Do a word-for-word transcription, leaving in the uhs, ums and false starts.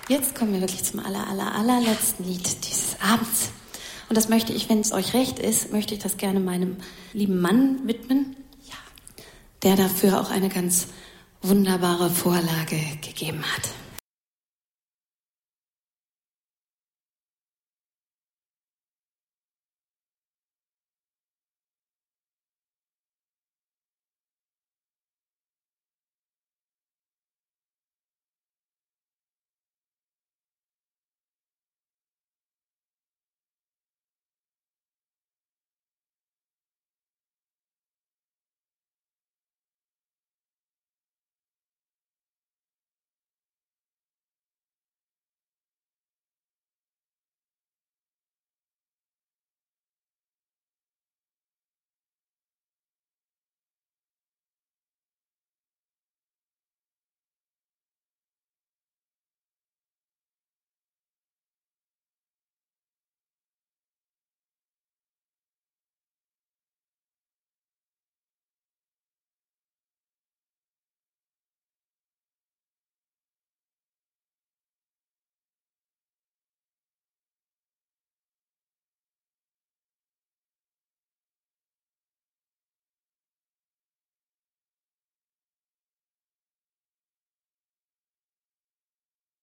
Jetzt kommen wir wirklich zum aller, aller, allerletzten Lied dieses Abends. Und das möchte ich, wenn es euch recht ist, möchte ich das gerne meinem lieben Mann widmen, ja, der dafür auch eine ganz wunderbare Vorlage gegeben hat.